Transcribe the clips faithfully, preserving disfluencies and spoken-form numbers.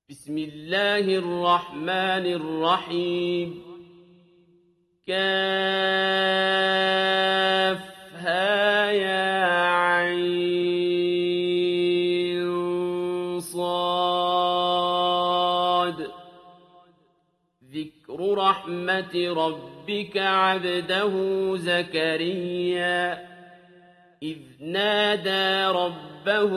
بسم الله الرحمن الرحيم كافها يا عين صاد ذكر رحمة ربك عبده زكريا إذ نادى ربه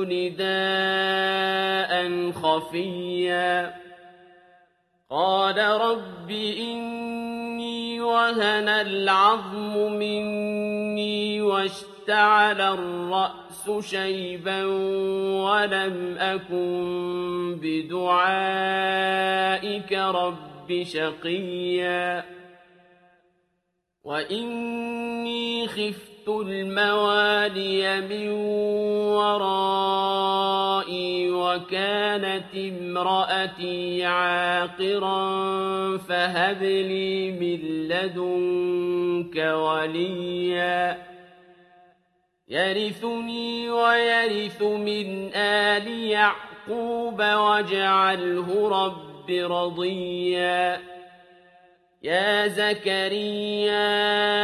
نداء خفيا قال رب إني وهن العظم مني واشتعل الرأس شيبا ولم أكن بدعائك رب شقيا وإني خفت الموالي من ورائي وكانت امرأتي عاقرا فهب لي من لدنك وليا يرثني ويرث من آل يعقوب واجعله رب رضيا يا زكريا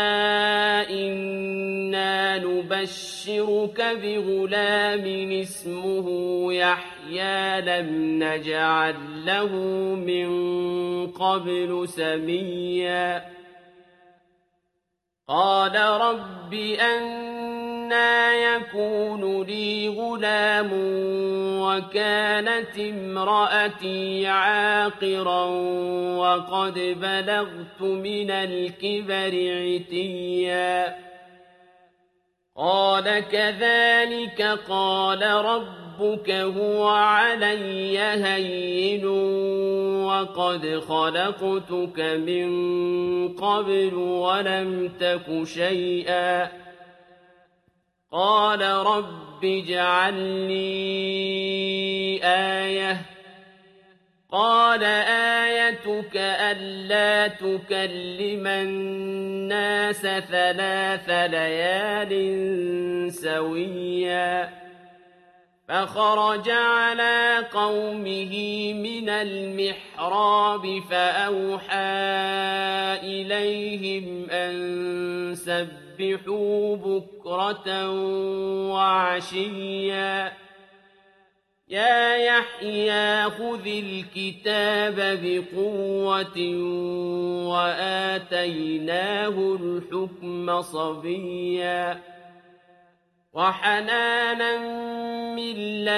إنا نبشرك بغلام اسمه يحيى لم نجعل له من قبل سميا قال رب أنى يكون لي غلام وكانت امرأتي عاقرا وقد بلغت من الكبر عتيا قال كذلك قال ربك هو علي هين وقد خلقتك من قبل ولم تك شيئا قال رب اجعل لي آية قال آيتك ألا تكلم الناس ثلاث ليال سويا فخرج على قومه من المحراب فأوحى إليهم أن سبحوا بكرة وعشيا يا يحيى خذ الكتاب بقوة وآتيناه الحكم صبيا وحنانا من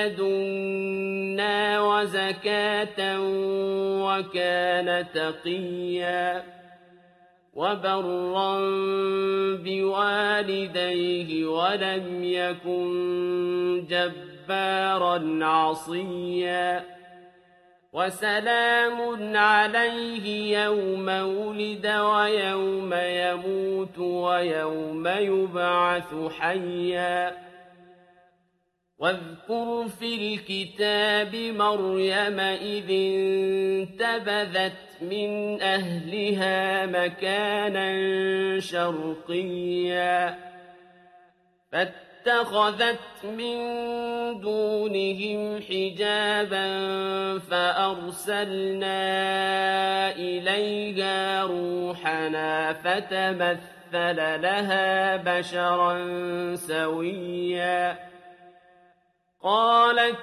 لدنا وزكاة وكان تقيا وبرا بوالديه ولم يكن جبارا عصيا وسلام عليه يوم ولد ويوم يموت ويوم يبعث حيا واذكر في الكتاب مريم إذ انتبذت من أهلها مكانا شرقيا فاتخذت من دونهم حجابا فأرسلنا إليها روحنا فتمثل لها بشرا سويا قالت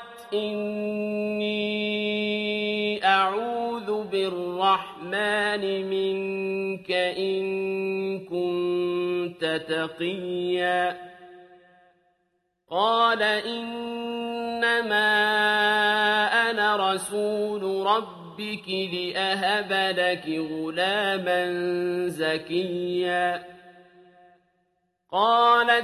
إني أعوذ بالرحمن منك إن كنت تقيا قال إنما أنا رسول ربك لأهب لك غلاما زكيا قالت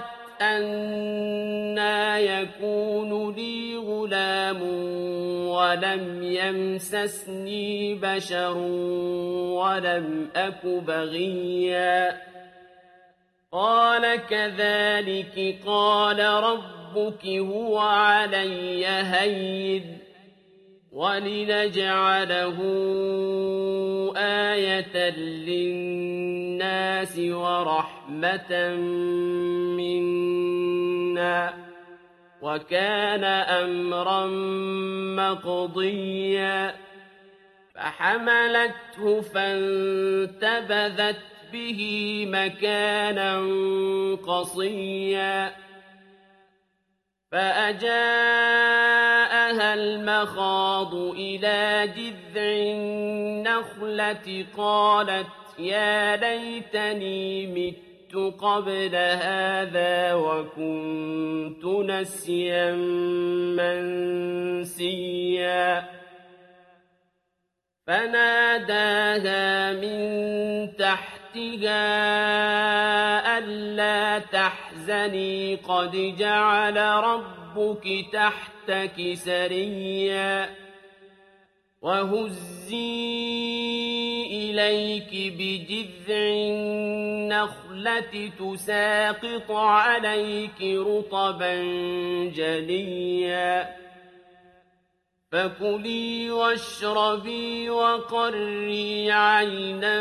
أنى يكون لي غلام ولم يمسسني بشر ولم أك بغيا قال كذلك قال ربك هو علي هين ولنجعله آية للناس ورحمة منا وكان أمرا مقضيا فحملته فانتبذت به مكانا قصيا فأجاءها المخاض إلى جذع النخلة قالت يا ليتني مت قبل هذا وكنت نسيا منسيا فناداها من تحتها ألا تحزني قد جعل ربك تحتك سريا وهزي إليك بجذع النخلة تساقط عليك رطبا جنيا فكلي واشربي وقري عينا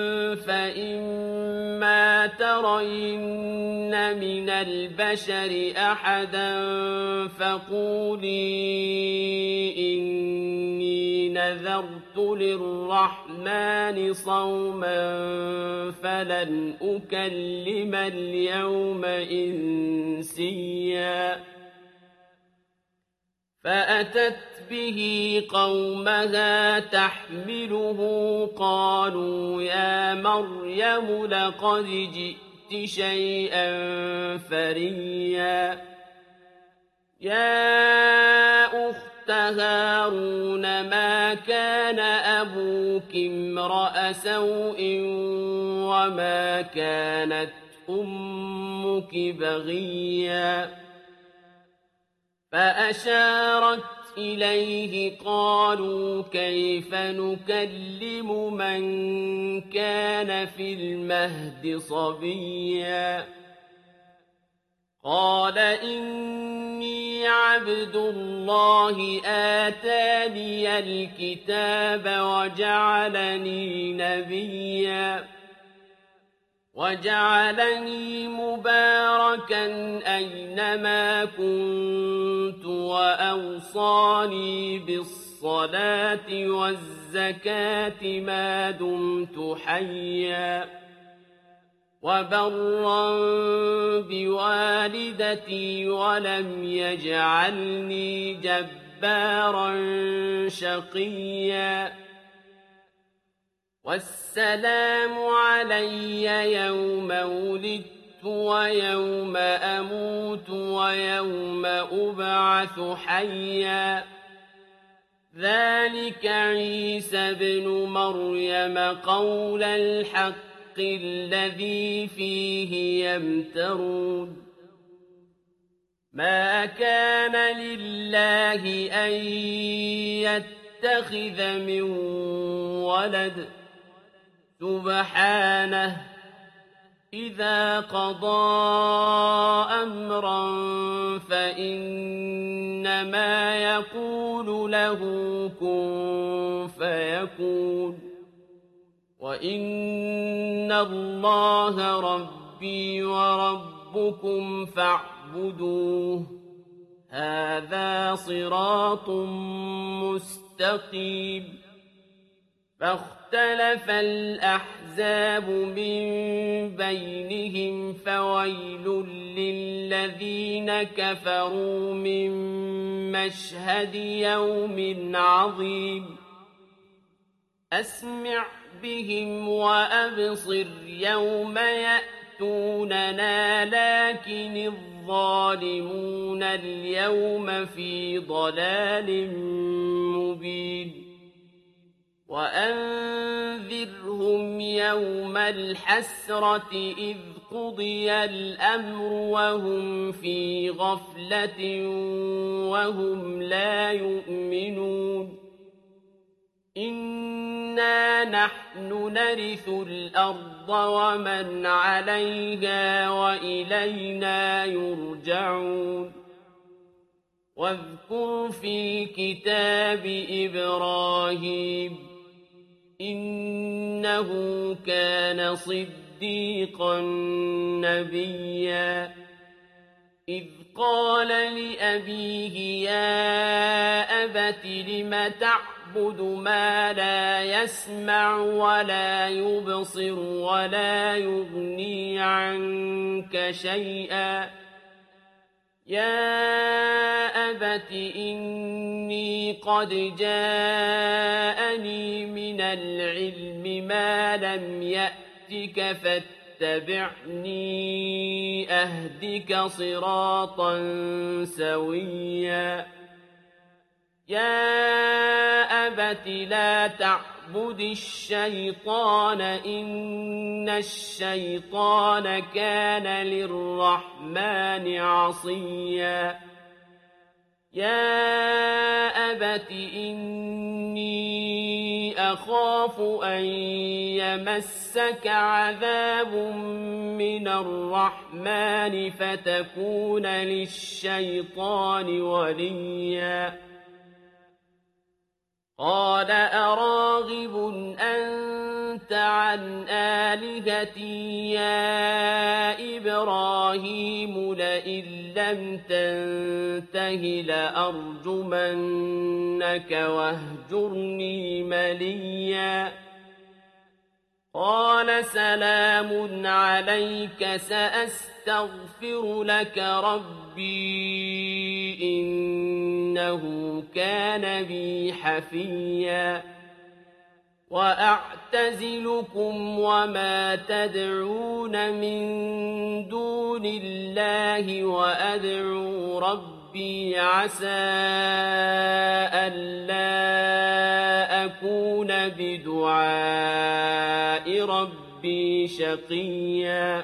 فإما ترين من البشر أحدا فقولي إني نذرت للرحمن صوما فلن أكلم اليوم إنسيا فأتت به قومها تحمله قالوا يا مريم لقد جئت شيئا فريا يا أخت هارون ما كان أبوك امرأ سوء وما كانت أمك بغيا فأشارت إليه قالوا كيف نكلم من كان في المهد صبيا قال إني عبد الله آتاني الكتاب وجعلني نبيا وجعلني مباركا أينما كنت وأوصاني بالصلاة والزكاة ما دمت حيا وبرا بوالدتي ولم يجعلني جبارا شقيا والسلام علي يوم ولدت ويوم أموت ويوم أبعث حيا ذلك عيسى بن مريم قول الحق الذي فيه يمترون ما كان لله أن يتخذ من ولد سبحانه إذا قضى أمرا فإنما يقول له كن فيكون وإن الله ربي وربكم فاعبدوه هذا صراط مستقيم فاختلف الأحزاب من بينهم فويل للذين كفروا من مشهد يوم عظيم أسمع بهم وأبصر يوم يأتوننا لكن الظالمون اليوم في ضلال مبين وأنذرهم يوم الحسرة إذ قضي الأمر وهم في غفلة وهم لا يؤمنون إنا نحن نرث الأرض ومن عليها وإلينا يرجعون واذكر في الكتاب إبراهيم إنه كان صديقا نبيا إذ قال لأبيه يا أبت لم تعبد ما لا يسمع ولا يبصر ولا يغني عنك شيئا يا أبت إني قد جاءني من العلم ما لم يأتك فاتبعني أهدك صراطا سويا يا أبت لا تعبد الشيطان إن الشيطان كان للرحمن عصيا يا أبت إني أخاف أن يمسك عذاب من الرحمن فتكون للشيطان وليا قال أراغب أنت عن آلهتي يا إبراهيم لئن لم تنته لأرجمنك واهجرني مليا قال سلام عليك سأستغفر لك ربي إنه كان بي حفيا وأعتزلكم وما تدعون من دون الله وأدعو ربي عسى ألا أكون بدعاء ربي شقيا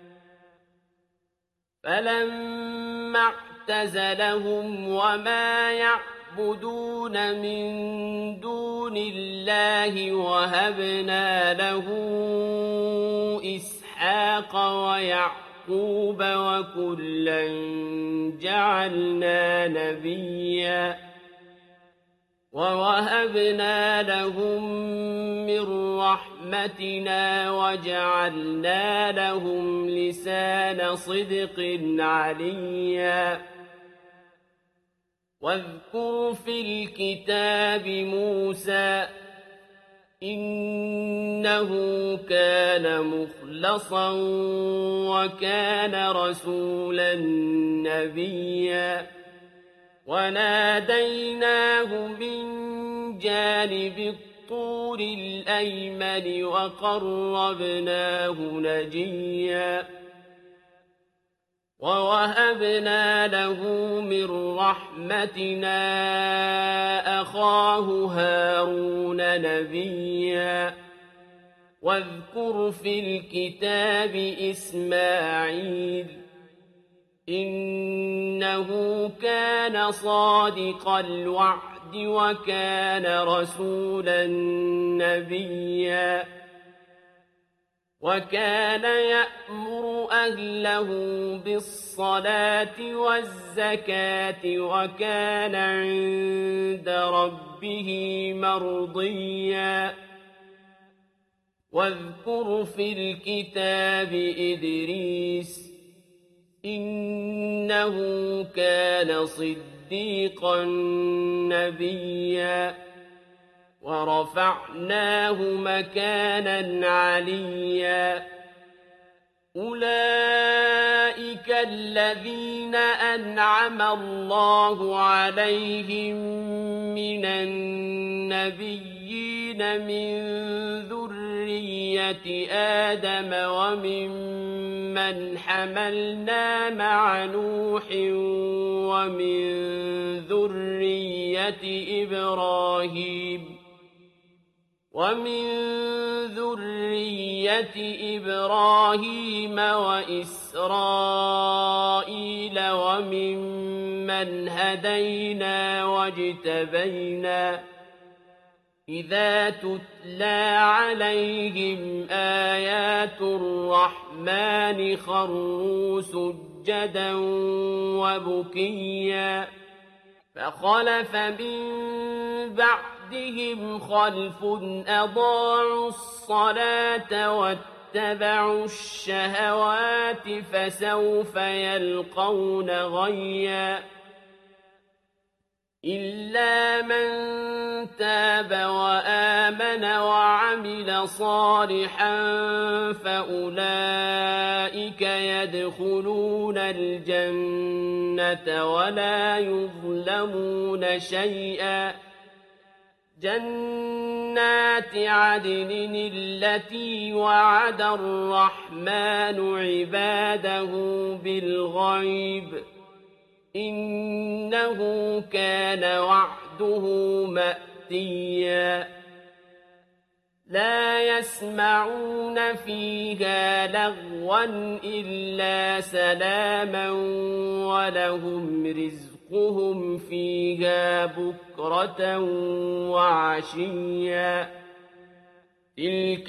فلما اعتزلهم وما يعبدون من دون الله وهبنا له إسحاق ويعقوب وكلا جعلنا نبيا ووهبنا لهم من رحمتنا وجعلنا لهم لسان صدق عليا واذكر في الكتاب موسى إنه كان مخلصا وكان رسولا نبيا وناديناه من جانب الطور الأيمن وقربناه نجيا ووهبنا له من رحمتنا أخاه هارون نبيا واذكر في الكتاب إسماعيل إنه كان صادق الوعد وكان رسولا نبيا وكان يأمر أهله بالصلاة والزكاة وكان عند ربه مرضيا واذكر في الكتاب إدريس إنه كان صديقا نبيا ورفعناه مكانا عليا أولئك الذين أنعم الله عليهم من النبيين من ذرية آدم وممن حملنا مع نوح ومن ذرية إبراهيم ومن ذرية إبراهيم وإسرائيل وممن هدينا واجتبينا إذا تتلى عليهم آيات الرحمن خروا سجدا وبكيا فخلف من بعدهم خلف أضاعوا الصلاة واتبعوا واتبعوا الشهوات فسوف يلقون غيا إلا من تاب وآمن وعمل صالحا فأولئك يدخلون الجنة ولا يظلمون شيئا جنات عدن التي وعد الرحمن عباده بالغيب إنه كان وعده مأتيا لا يسمعون فيها لغوا إلا سلاما ولهم رزقهم فيها بكرة وعشيا تلك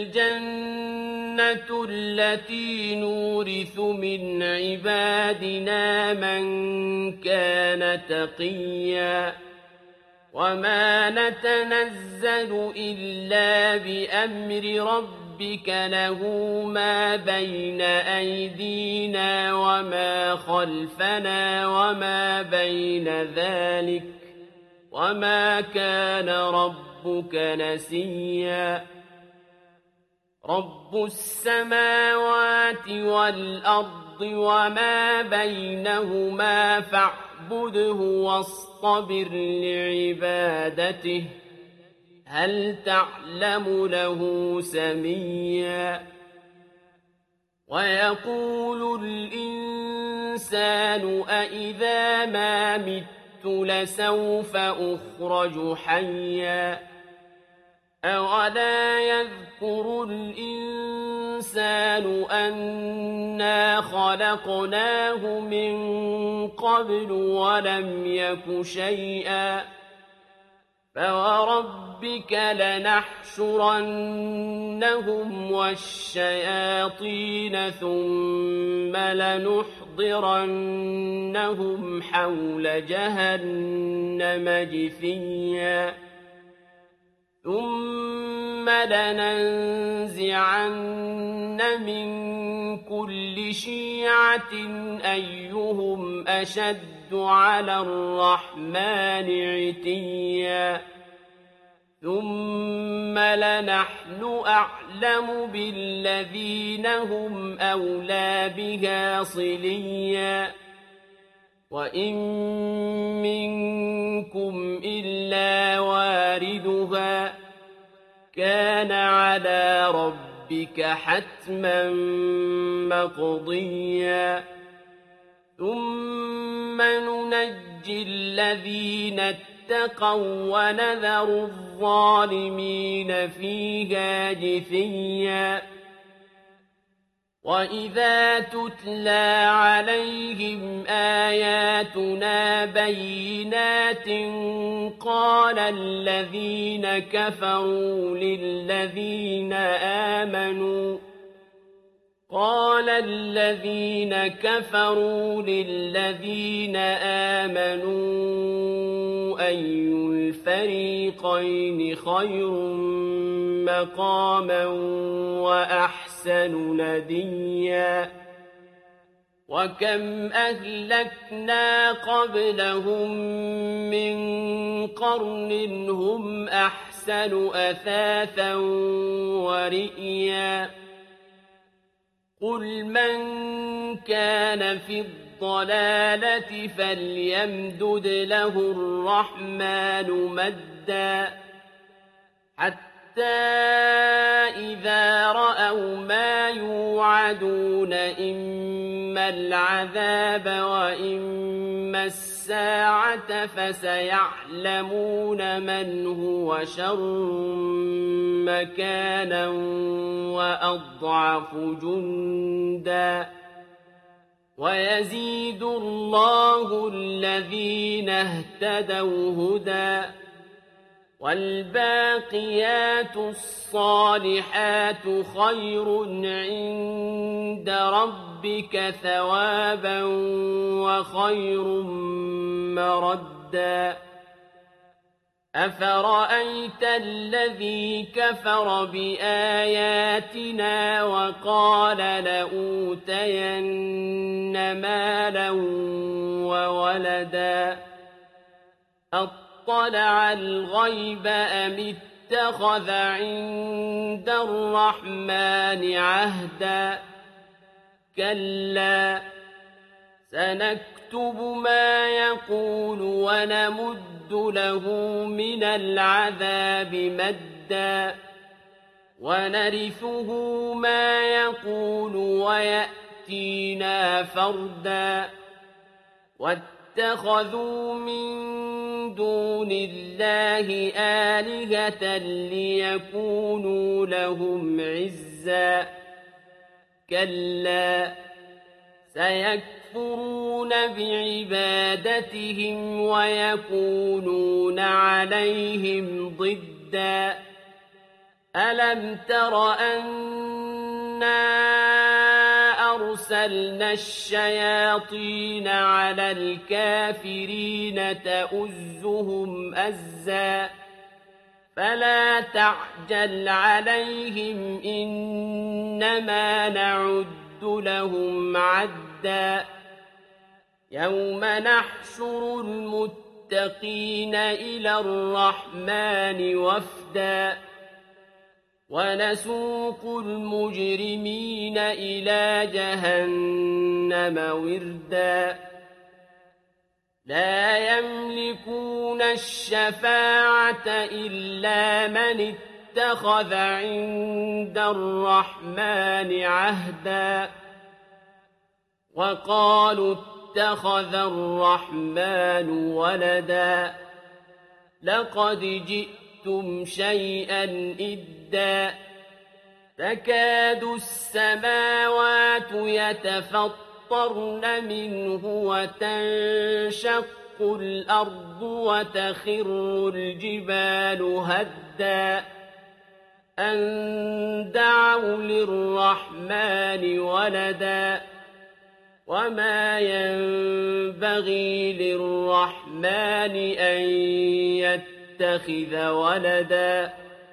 الجنة التي نورث من عبادنا من كان تقيا وما نتنزل إلا بأمر ربك له ما بين أيدينا وما خلفنا وما بين ذلك وما كان ربك نسيا رب السماوات والأرض وما بينهما فاعبده واصطبر لعبادته هل تعلم له سميا ويقول الإنسان أإذا ما مت لسوف أخرج حيا أولا يذكر الإنسان أنا خلقناه من قبل ولم يك شيئا فوربك لنحشرنهم والشياطين ثم لنحضرنهم حول جهنم جثيا ثم لننزعن من كل شيعة أيهم أشد على الرحمن عتيا ثم لنحن أعلم بالذين هم أولى بها صليا وإن منكم إلا واردها كان على ربك حتما مقضيا ثم ننجي الذين اتقوا ونذر الظالمين فيها جثيا وإذا تتلى عليهم آياتنا بينات قال الذين كفروا للذين آمنوا قال الذين كفروا للذين آمنوا أي الفريقين خير مقاما وأحسن نديا وكم أهلكنا قبلهم من قرن هم أحسن أثاثا ورئيا قل من كان في الضلالة فليمدد له الرحمن مدا حتى إذا رأوا ما يوعدون إما العذاب وإما الساعة فسيعلمون من هو شر مكانا وأضعف جندا ويزيد الله الذين اهتدوا هدى والباقيات الصالحات خير عند ربك ثوابا وخير مردا أفرأيت الذي كفر بآياتنا وقال لأوتين مالا وولدا أطلع الغيب أم اتخذ عند الرحمن عهدا كلا سنكتب ما يقول ونمد له من العذاب مدا ونرثه ما يقول ويأتينا فردا واتخذوا من دون الله آلهة ليكونوا لهم عزا كلا سيكفرون بعبادتهم ويكونون عليهم ضدا ألم تر أنا أرسلنا الشياطين على الكافرين تؤزهم أزا فلا تعجل عليهم إنما نعد لهم عدا يوم نحشر المتقين إلى الرحمن وفدا ونسوق المجرمين إلى جهنم وردا لا يملكون الشفاعة إلا من اتخذ عند الرحمن عهدا وقالوا اتخذ الرحمن ولدا لقد جئتم شيئا إدا تكاد السماوات يتفطرن منه وتنشق الأرض وتخر الجبال هدا أن دعوا للرحمن ولدا وما ينبغي للرحمن أن يتخذ ولدا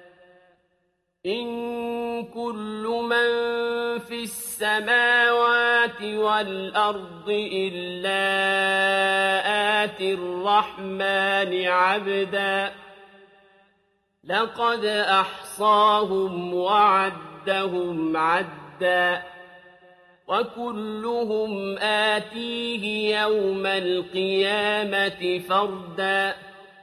إن كل من في السماوات والأرض إلا آتي الرحمن عبدا لقد أحصاهم وعدهم عدا وكلهم آتيه يوم القيامة فردا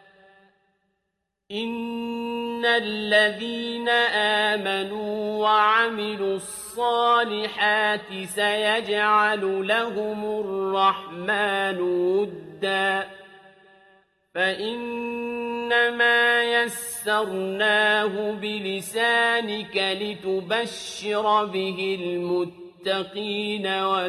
إن الذين آمنوا وعملوا الصالحات سيجعل لهم الرحمن ودا فإنما يسرناه بلسانك لتبشر به المتقين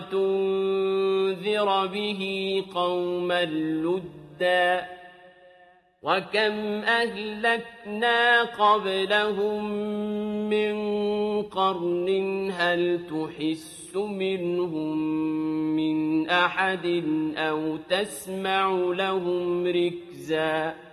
وتنذر به قوما لدا وكم أهلكنا قبلهم من قرن هل تحس منهم من أحد أو تسمع لهم ركزا